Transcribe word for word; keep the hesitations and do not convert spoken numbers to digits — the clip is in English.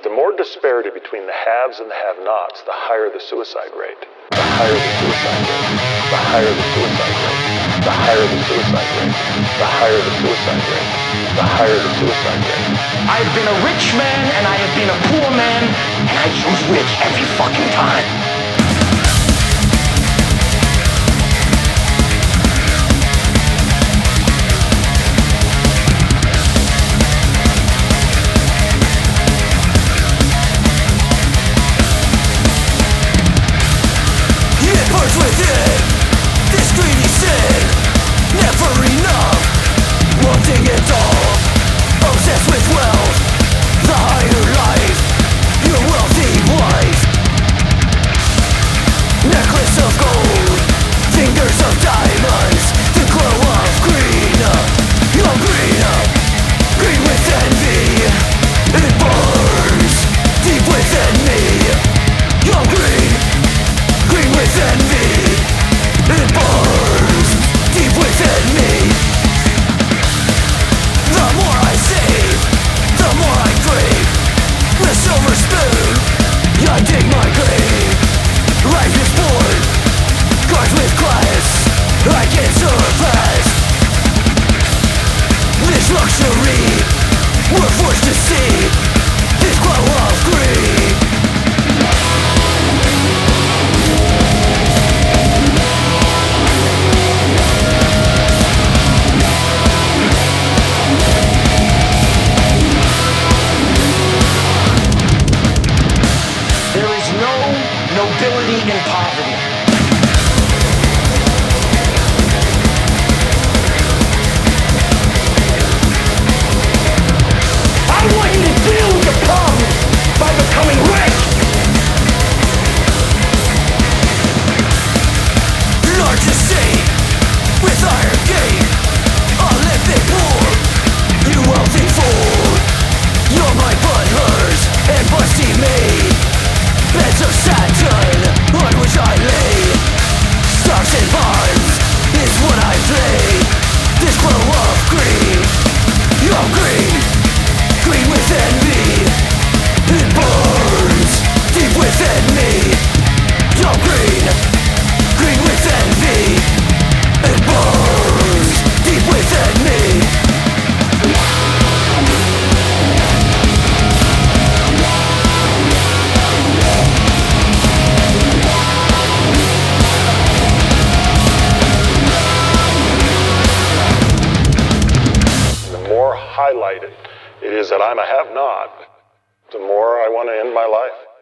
The more disparity between the haves and the have-nots, the higher the suicide rate. The higher the suicide rate. The higher the suicide rate. The higher the suicide rate. The higher the suicide rate. The higher the suicide rate. I've been a rich man and I have been a poor man, and I choose rich every fucking time. Within this greedy sin, never enough, wanting it all, obsessed with wealth, the higher life, your wealthy wife. Necklace of gold, fingers of diamonds, the glow of green. You're green, green with envy, it burns deep within me. You're green, green with envy. It burns deep within me. The more I save, the more I crave. With silver spoon, I dig my grave. Life is born, cards with class, I can't surpass. This luxury, we're forced to see. This glow of greed. Nobility in poverty. I want you to deal with the problem by becoming rich. Large estate with iron gate, Olympic war. You wealthy fool, you're my butlers and busty maid. Beds of Saturn on which I lay. Stocks and bonds is what I play. This glow of green, you're green, green with envy. It burns deep within me. You're green, green with envy. It burns deep within me. Highlighted it is that I'm a have-not, the more I want to end my life.